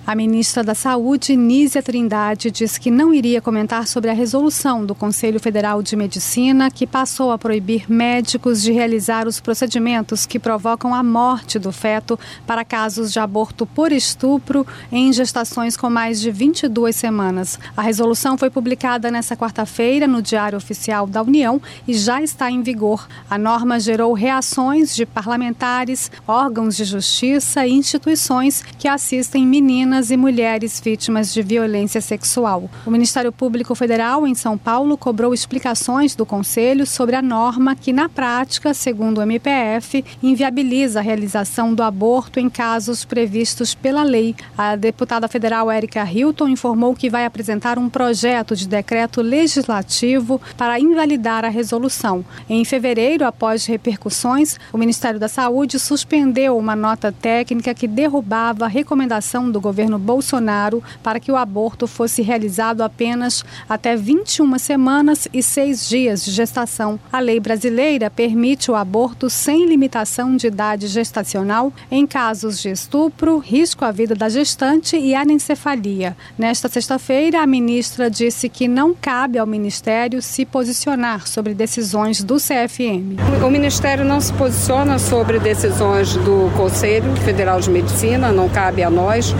A ministra da Saúde, Nízia Trindade, disse que não iria comentar sobre a resolução do Conselho Federal de Medicina, que passou a proibir médicos de realizar os procedimentos que provocam a morte do feto para casos de aborto por estupro em gestações com mais de 22 semanas. A resolução foi publicada nesta quarta-feira no Diário Oficial da União e já está em vigor. A norma gerou reações de parlamentares, órgãos de justiça e instituições que assistem meninas e mulheres vítimas de violência sexual. O Ministério Público Federal, em São Paulo, cobrou explicações do Conselho sobre a norma que, na prática, segundo o MPF, inviabiliza a realização do aborto em casos previstos pela lei. A deputada federal Érica Hilton informou que vai apresentar um projeto de decreto legislativo para invalidar a resolução. Em fevereiro, após repercussões, o Ministério da Saúde suspendeu uma nota técnica que derrubava a recomendação do governo Bolsonaro para que o aborto fosse realizado apenas até 21 semanas e 6 dias de gestação. A lei brasileira permite o aborto sem limitação de idade gestacional em casos de estupro, risco à vida da gestante e anencefalia. Nesta sexta-feira, a ministra disse que não cabe ao Ministério se posicionar sobre decisões do CFM. O Ministério não se posiciona sobre decisões do Conselho Federal de Medicina, não cabe a nós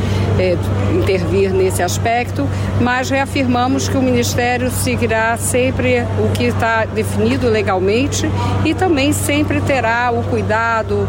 intervir nesse aspecto, mas reafirmamos que o Ministério seguirá sempre o que está definido legalmente e também sempre terá o cuidado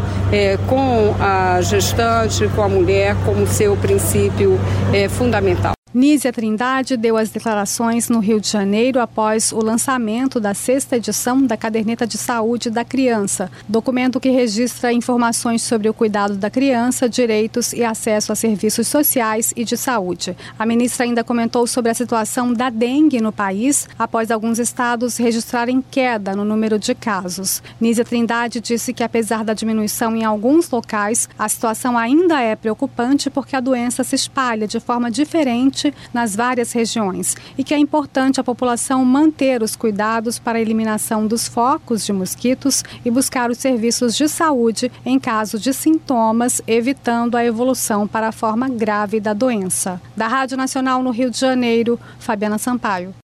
com a gestante, com a mulher, como seu princípio fundamental. Nízia Trindade deu as declarações no Rio de Janeiro após o lançamento da 6ª edição da Caderneta de Saúde da Criança, documento que registra informações sobre o cuidado da criança, direitos e acesso a serviços sociais e de saúde. A ministra ainda comentou sobre a situação da dengue no país, após alguns estados registrarem queda no número de casos. Nízia Trindade disse que, apesar da diminuição em alguns locais, a situação ainda é preocupante porque a doença se espalha de forma diferente nas várias regiões e que é importante a população manter os cuidados para a eliminação dos focos de mosquitos e buscar os serviços de saúde em caso de sintomas, evitando a evolução para a forma grave da doença. Da Rádio Nacional no Rio de Janeiro, Fabiana Sampaio.